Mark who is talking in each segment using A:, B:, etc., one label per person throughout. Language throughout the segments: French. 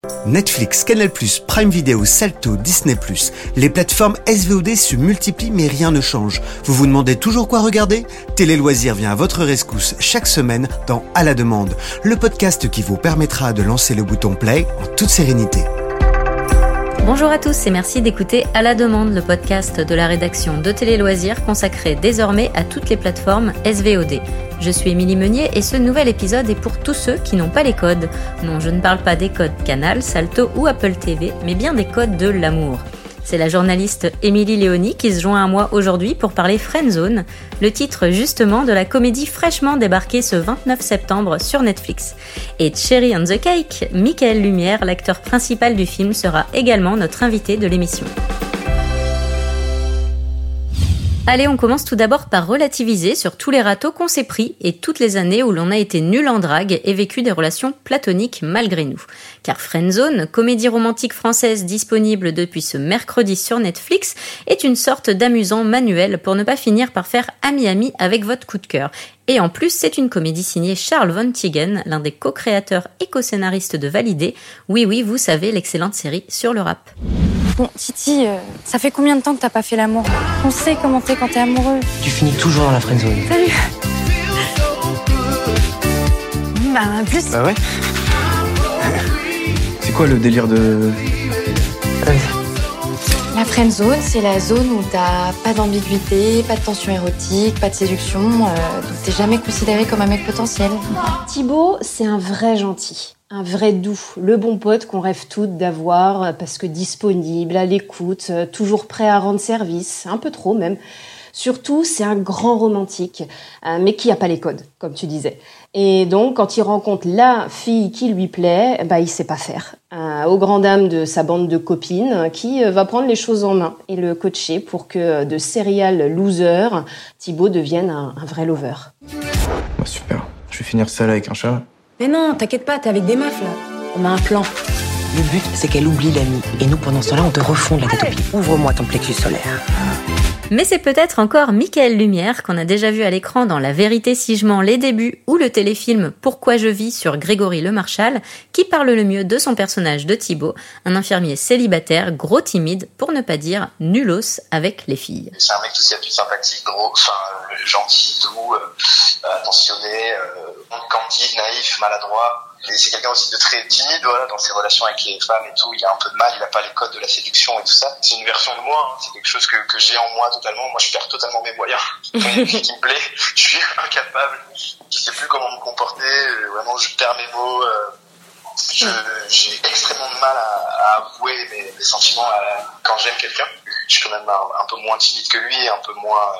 A: Netflix, Canal+, Prime Video, Salto, Disney+. Les plateformes SVOD se multiplient mais rien ne change. Vous vous demandez toujours quoi regarder ? Télé Loisirs vient à votre rescousse chaque semaine dans À la demande, le podcast qui vous permettra de lancer le bouton play en toute sérénité.
B: Bonjour à tous et merci d'écouter À la demande, le podcast de la rédaction de Télé Loisirs consacré désormais à toutes les plateformes SVOD. Je suis Émilie Meunier et ce nouvel épisode est pour tous ceux qui n'ont pas les codes. Non, je ne parle pas des codes Canal, Salto ou Apple TV, mais bien des codes de l'amour. C'est la journaliste Émilie Léoni qui se joint à moi aujourd'hui pour parler Friendzone, le titre justement de la comédie fraîchement débarquée ce 29 septembre sur Netflix. Et Cherry on the Cake, Michael Lumière, l'acteur principal du film, sera également notre invité de l'émission. Allez, on commence tout d'abord par relativiser sur tous les râteaux qu'on s'est pris et toutes les années où l'on a été nul en drague et vécu des relations platoniques malgré nous. Car Friendzone, comédie romantique française disponible depuis ce mercredi sur Netflix, est une sorte d'amusant manuel pour ne pas finir par faire ami-ami avec votre coup de cœur. Et en plus, c'est une comédie signée Charles Von Tiggen, l'un des co-créateurs et co-scénaristes de Validé. Oui, vous savez, l'excellente série sur le rap.
C: Bon, Titi, ça fait combien de temps que t'as pas fait l'amour ? On sait comment t'es quand t'es amoureux.
D: Tu finis toujours dans la friendzone.
C: Salut. Bah, plus.
D: Bah ouais.
E: C'est quoi le délire de...
C: La friendzone, c'est la zone où t'as pas d'ambiguïté, pas de tension érotique, pas de séduction, donc t'es jamais considéré comme un mec potentiel.
F: Thibaut, c'est un vrai gentil. Un vrai doux, le bon pote qu'on rêve toutes d'avoir parce que disponible, à l'écoute, toujours prêt à rendre service, un peu trop même. Surtout, c'est un grand romantique, mais qui a pas les codes, comme tu disais. Et donc, quand il rencontre la fille qui lui plaît, il sait pas faire. Au grand dam de sa bande de copines, qui va prendre les choses en main et le coacher pour que de serial loser, Thibaut devienne un vrai lover.
E: Bah super, je vais finir seul avec un chat.
G: Mais non, t'inquiète pas, t'es avec des meufs là. On a un plan.
D: Le but, c'est qu'elle oublie l'ami. Et nous, pendant ce temps-là, on te refonde la tête aux pieds. Ouvre-moi ton plexus solaire.
B: Mais c'est peut-être encore Michael Lumière qu'on a déjà vu à l'écran dans La vérité si je mens les débuts ou le téléfilm Pourquoi je vis sur Grégory Le Marchal qui parle le mieux de son personnage de Thibaut, un infirmier célibataire, gros timide, pour ne pas dire nulos avec les filles.
H: C'est un mec tout ce qu'il y a de plus sympathique, gentil, doux, attentionné, candide, naïf, maladroit. Et c'est quelqu'un aussi de très timide, dans ses relations avec les femmes et tout. Il a un peu de mal, il n'a pas les codes de la séduction et tout ça. C'est une version de moi, c'est quelque chose que j'ai en moi totalement. Moi, je perds totalement mes moyens. Quand il y a une fille qui me plaît, je suis incapable. Je sais plus comment me comporter. Vraiment, je perds mes mots. J'ai extrêmement de mal à avouer mes sentiments quand j'aime quelqu'un. Je suis quand même un peu moins timide que lui, un peu moins,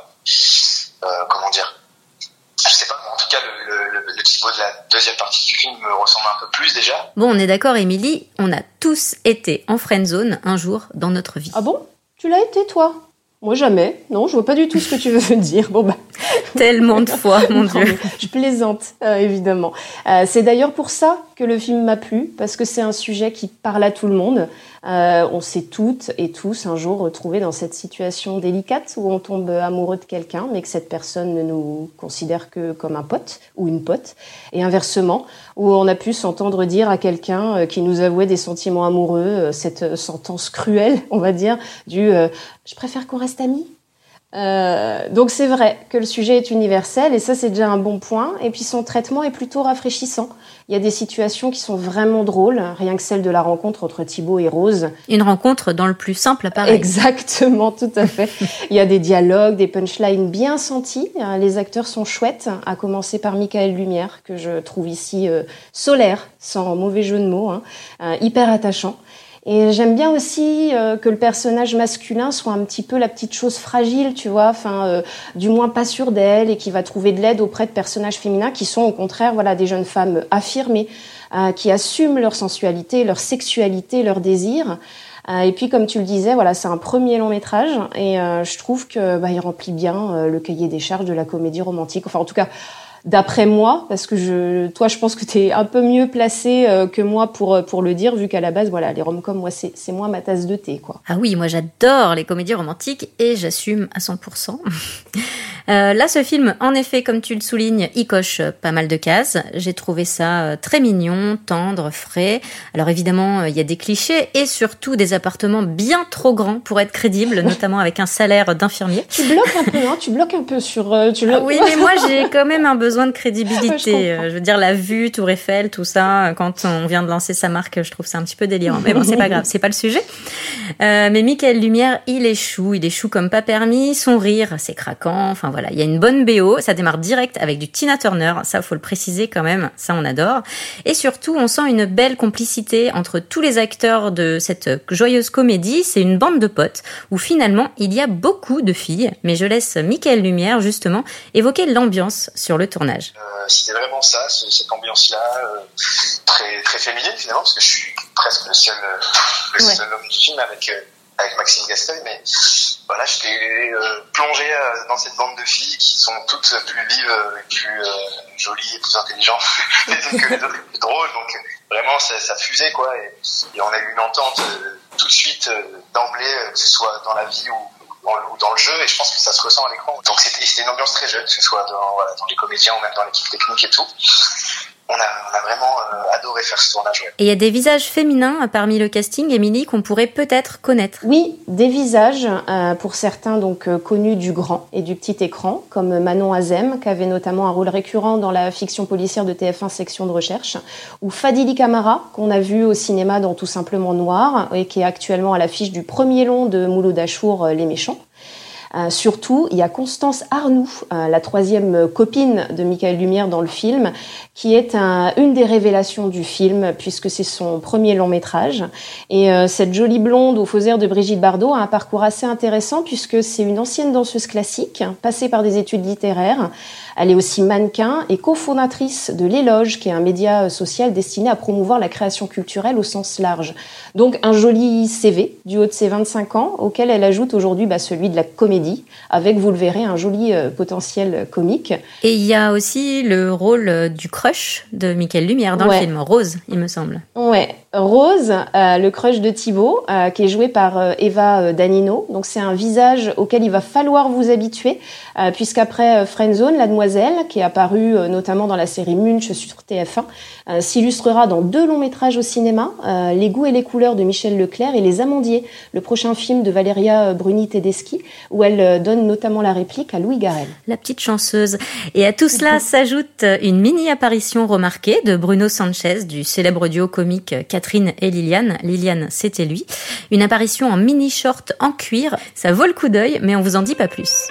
H: je sais pas, en tout cas, le Thibaut de la deuxième partie du film me ressemble un peu plus déjà.
B: Bon, on est d'accord, Émilie, on a tous été en friendzone un jour dans notre vie.
F: Ah bon ? Tu l'as été, toi ? Moi, jamais. Non, je vois pas du tout ce que tu veux dire.
B: Tellement de fois, mon Dieu.
F: Je plaisante, évidemment. C'est d'ailleurs pour ça que le film m'a plu, parce que c'est un sujet qui parle à tout le monde. On s'est toutes et tous un jour retrouvés dans cette situation délicate où on tombe amoureux de quelqu'un, mais que cette personne ne nous considère que comme un pote ou une pote. Et inversement, où on a pu s'entendre dire à quelqu'un qui nous avouait des sentiments amoureux, cette sentence cruelle, on va dire, du « je préfère qu'on reste amis ». Donc c'est vrai que le sujet est universel et ça c'est déjà un bon point, et puis son traitement est plutôt rafraîchissant. Il y a des situations qui sont vraiment drôles, rien que celle de la rencontre entre Thibaut et Rose.
B: Une rencontre dans le plus simple appareil.
F: Exactement, tout à fait. Il y a des dialogues, des punchlines bien sentis, les acteurs sont chouettes, à commencer par Michael Lumière, que je trouve ici solaire, sans mauvais jeu de mots, hyper attachant. Et j'aime bien aussi que le personnage masculin soit un petit peu la petite chose fragile, tu vois, du moins pas sûre d'elle, et qui va trouver de l'aide auprès de personnages féminins qui sont au contraire, des jeunes femmes affirmées, qui assument leur sensualité, leur sexualité, leurs désirs. Et puis, comme tu le disais, c'est un premier long métrage, et je trouve que il remplit bien le cahier des charges de la comédie romantique. Enfin, en tout cas, d'après moi, parce que je pense que t'es un peu mieux placé que moi pour le dire, vu qu'à la base, les rom-coms, moi, c'est moins ma tasse de thé, quoi.
B: Ah oui, moi j'adore les comédies romantiques et j'assume à 100%. Là, ce film, en effet, comme tu le soulignes, il coche pas mal de cases. J'ai trouvé ça très mignon, tendre, frais. Alors évidemment, il y a des clichés et surtout des appartements bien trop grands pour être crédibles, notamment avec un salaire d'infirmier.
F: Tu bloques un peu sur...
B: Oui, mais moi, j'ai quand même un besoin de crédibilité. Je veux dire, la vue, Tour Eiffel, tout ça, quand on vient de lancer sa marque, je trouve ça un petit peu délirant. Mais bon, c'est pas grave, c'est pas le sujet. Mais Michael Lumière, il échoue comme pas permis. Son rire, c'est craquant. Enfin voilà, il y a une bonne BO. Ça démarre direct avec du Tina Turner. Ça, faut le préciser quand même. Ça, on adore. Et surtout, on sent une belle complicité entre tous les acteurs de cette joyeuse comédie. C'est une bande de potes où finalement, il y a beaucoup de filles. Mais je laisse Michael Lumière, justement, évoquer l'ambiance sur le tournage.
H: C'était vraiment ça, cette ambiance-là, très, très féminine finalement, parce que je suis presque le seul homme du film avec Maxime Gasteuil, mais voilà, j'étais plongé dans cette bande de filles qui sont toutes plus vives, plus jolies et plus intelligentes les unes que les autres, plus drôles, donc vraiment ça fusait quoi, et on a eu une entente tout de suite d'emblée, que ce soit dans la vie ou dans le jeu, et je pense que ça se ressent à l'écran. Donc c'était une ambiance très jeune, que ce soit dans les comédiens ou même dans l'équipe technique et tout. On a vraiment adoré faire ce tournage. Ouais.
B: Et il y a des visages féminins parmi le casting, Émilie, qu'on pourrait peut-être connaître.
F: Oui, des visages, pour certains donc connus du grand et du petit écran, comme Manon Azem, qui avait notamment un rôle récurrent dans la fiction policière de TF1 section de recherche, ou Fadili Camara, qu'on a vu au cinéma dans Tout simplement Noir, et qui est actuellement à l'affiche du premier long de Mouloud Achour, Les Méchants. Surtout, il y a Constance Arnoux, la troisième copine de Michael Lumière dans le film, qui est une des révélations du film, puisque c'est son premier long métrage. Et cette jolie blonde aux faux airs de Brigitte Bardot a un parcours assez intéressant, puisque c'est une ancienne danseuse classique, passée par des études littéraires. Elle est aussi mannequin et cofondatrice de l'Éloge, qui est un média social destiné à promouvoir la création culturelle au sens large. Donc un joli CV du haut de ses 25 ans, auquel elle ajoute aujourd'hui celui de la comédie, avec, vous le verrez, un joli potentiel comique.
B: Et il y a aussi le rôle du crush de Michael Lumière dans le film, Rose, il me semble.
F: Ouais, Rose, le crush de Thibaut, qui est joué par Eva Danino. Donc c'est un visage auquel il va falloir vous habituer, puisqu'après Friendzone, la demoiselle, qui est apparue notamment dans la série Munch sur TF1, s'illustrera dans 2 longs métrages au cinéma, Les goûts et les couleurs de Michel Leclerc et Les Amandiers, le prochain film de Valeria Bruni-Tedeschi, où elle donne notamment la réplique à Louis Garrel.
B: La petite chanceuse. Et à tout cela s'ajoute une mini-apparition remarquée de Bruno Sanchez, du célèbre duo comique Catherine et Liliane. Liliane, c'était lui. Une apparition en mini-short en cuir. Ça vaut le coup d'œil, mais on vous en dit pas plus.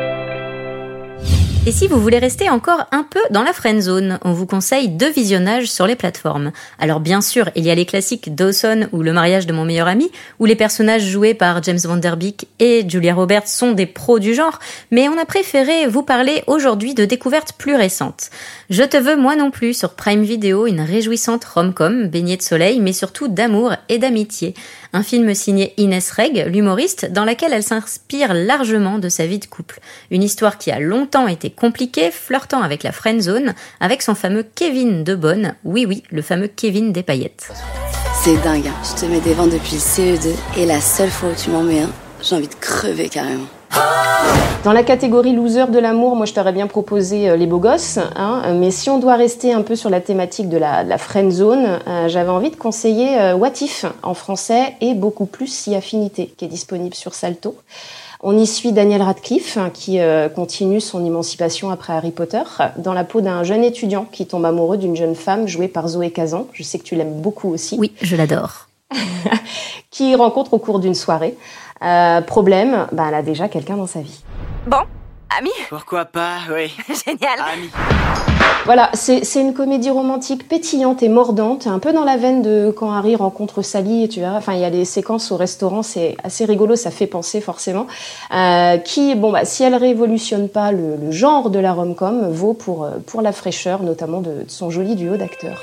B: Et si vous voulez rester encore un peu dans la friendzone, on vous conseille 2 visionnages sur les plateformes. Alors bien sûr, il y a les classiques Dawson ou Le mariage de mon meilleur ami, où les personnages joués par James Van Der Beek et Julia Roberts sont des pros du genre, mais on a préféré vous parler aujourd'hui de découvertes plus récentes. Je te veux moi non plus sur Prime Video, une réjouissante rom-com baignée de soleil, mais surtout d'amour et d'amitié. Un film signé Inès Reg, l'humoriste, dans laquelle elle s'inspire largement de sa vie de couple. Une histoire qui a longtemps été compliquée, flirtant avec la friendzone, avec son fameux Kevin de Bonne. Oui, le fameux Kevin des paillettes.
I: C'est dingue, hein. Je te mets des vents depuis le CE2 et la seule fois où tu m'en mets un, j'ai envie de crever carrément.
F: Dans la catégorie loser de l'amour, moi je t'aurais bien proposé Les Beaux Gosses, hein, mais si on doit rester un peu sur la thématique de la friendzone, j'avais envie de conseiller What If en français et Beaucoup plus si affinité, qui est disponible sur Salto. On y suit Daniel Radcliffe, qui continue son émancipation après Harry Potter, dans la peau d'un jeune étudiant qui tombe amoureux d'une jeune femme jouée par Zoé Kazan. Je sais que tu l'aimes beaucoup aussi.
B: Oui, je l'adore.
F: Qui rencontre au cours d'une soirée. Problème, elle a déjà quelqu'un dans sa vie.
G: Bon, amis ?
D: Pourquoi pas, oui.
G: Génial.
D: Amis.
F: Voilà, c'est une comédie romantique pétillante et mordante, un peu dans la veine de quand Harry rencontre Sally, tu vois. Enfin, il y a des séquences au restaurant, c'est assez rigolo, ça fait penser forcément. Si elle révolutionne pas le genre de la rom-com, vaut pour la fraîcheur, notamment de son joli duo d'acteurs.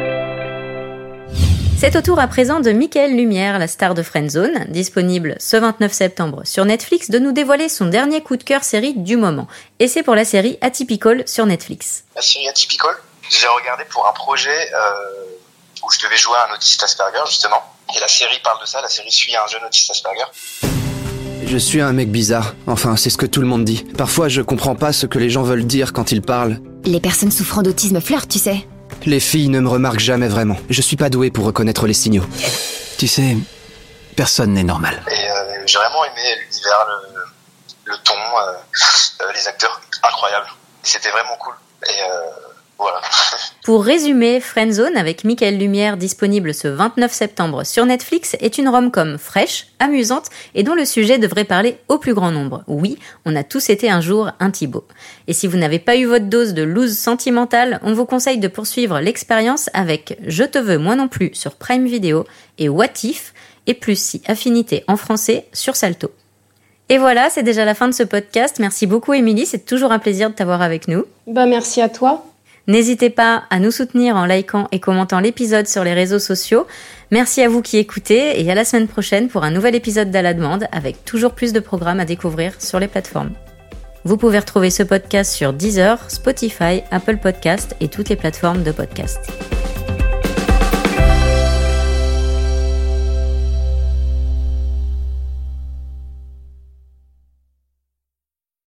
B: C'est au tour à présent de Michael Lumière, la star de Friendzone, disponible ce 29 septembre sur Netflix, de nous dévoiler son dernier coup de cœur série du moment. Et c'est pour la série Atypical sur Netflix.
H: La série Atypical, j'ai regardé pour un projet où je devais jouer un autiste Asperger, justement. Et la série parle de ça, la série suit un jeune autiste Asperger.
J: Je suis un mec bizarre. Enfin, c'est ce que tout le monde dit. Parfois, je comprends pas ce que les gens veulent dire quand ils parlent.
K: Les personnes souffrant d'autisme flirtent, tu sais.
J: Les filles ne me remarquent jamais vraiment. Je suis pas doué pour reconnaître les signaux.
L: Tu sais, personne n'est normal.
H: Et j'ai vraiment aimé l'univers, le ton, les acteurs, incroyables. C'était vraiment cool. Et voilà.
B: Pour résumer, Friendzone avec Michael Lumière, disponible ce 29 septembre sur Netflix, est une rom-com fraîche, amusante et dont le sujet devrait parler au plus grand nombre. Oui, on a tous été un jour un Thibaut. Et si vous n'avez pas eu votre dose de loose sentimentale, on vous conseille de poursuivre l'expérience avec Je te veux moi non plus sur Prime Video et What If, et plus si affinité en français sur Salto. Et voilà, c'est déjà la fin de ce podcast. Merci beaucoup Émilie, c'est toujours un plaisir de t'avoir avec nous.
F: Merci à toi.
B: N'hésitez pas à nous soutenir en likant et commentant l'épisode sur les réseaux sociaux. Merci à vous qui écoutez et à la semaine prochaine pour un nouvel épisode d'À la demande avec toujours plus de programmes à découvrir sur les plateformes. Vous pouvez retrouver ce podcast sur Deezer, Spotify, Apple Podcasts et toutes les plateformes de podcast.